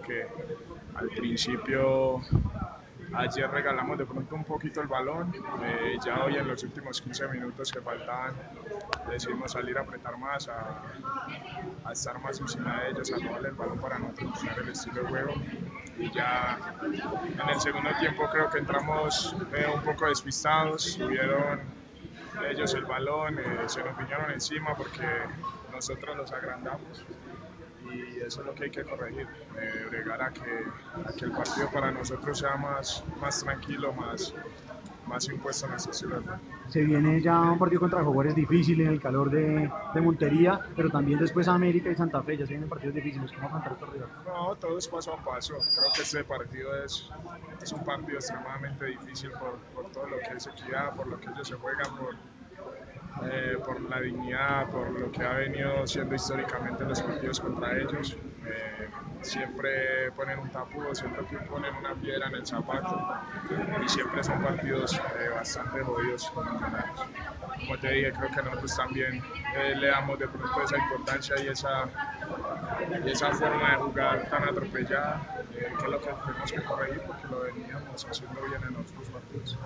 que al principio, ayer regalamos de pronto un poquito el balón, ya hoy en los últimos 15 minutos que faltaban decidimos salir a apretar más, a estar más encima de ellos, a robarle el balón para nosotros imponer el estilo de juego. Y ya en el segundo tiempo creo que entramos un poco despistados, tuvieron ellos el balón, se nos vinieron encima porque nosotros los agrandamos y eso es lo que hay que corregir, bregar a que el partido para nosotros sea más tranquilo, más impuesto en nuestro estilo de juego. Se viene ya un partido contra Jaguares difícil en el calor de Montería, pero también después América y Santa Fe, ya se vienen partidos difíciles. ¿Cómo afrontar estos rivales? No, todo es paso a paso. Creo que este partido es un partido extremadamente difícil por todo lo que es equidad, por lo que ellos se juegan, por la dignidad, por lo que ha venido siendo históricamente los partidos contra ellos. Siempre ponen un tapudo, siempre ponen una piedra en el zapato y siempre son partidos bastante jodidos con millonarios. Como te dije, creo que nosotros también le damos de pronto esa importancia y esa forma de jugar tan atropellada, que es lo que tenemos que corregir porque lo veníamos haciendo bien en otros partidos.